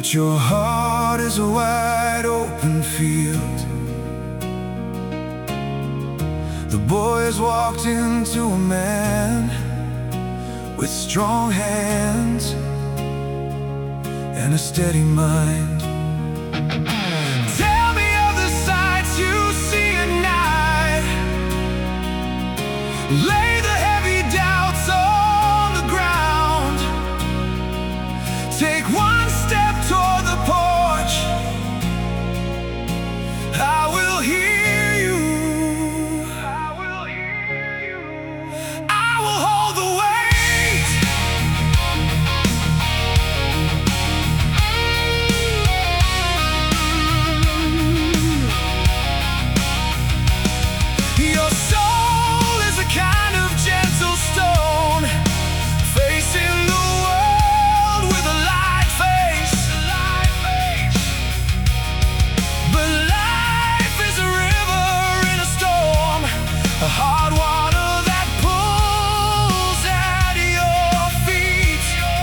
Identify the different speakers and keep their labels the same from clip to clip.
Speaker 1: But your heart is a wide open field. The boy has walked into a man with strong hands and a steady mind. Tell me of the sights you see at night. Lay the heavy doubts on the ground. Take one step toward the porch. I will hear you. I will hear you. I will hold the weight. Your soul is a kind of gentle stone, facing the world with a light face. But life is a river in a storm, a hard water that pulls at your feet.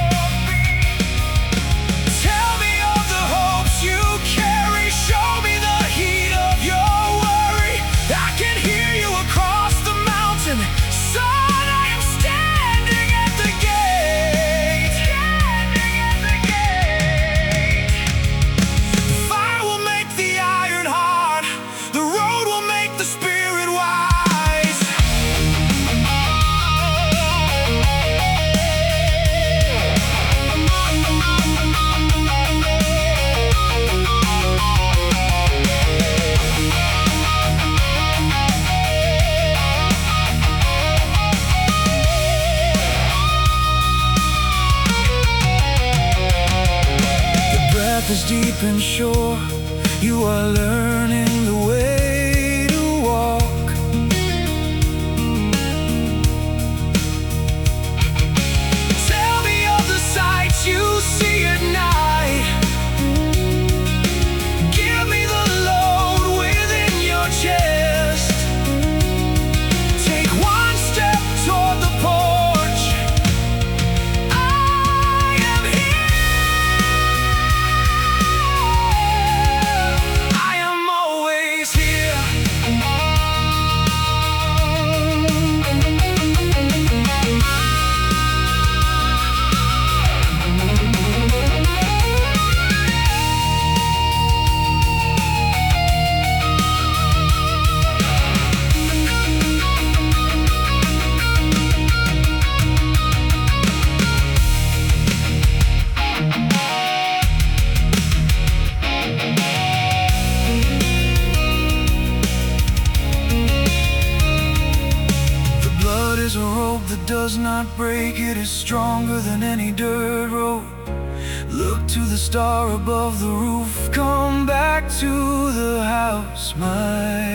Speaker 1: Tell me of the hopes you carry, show me the heat of your worry. I can hear you across the mountain. Son, I am standing at the gate. The fire will make the iron hard. The road will make the spirit wise. The breath is deep and sure. You are learning the way to walk. Tell me of the sights you see at night. Give me the load within your chest. Take one step toward the porch. I am here. I am always here. The blood is a rope that does not break. It is stronger than any dirt road. Look to the star above the roof. Come back to the house, my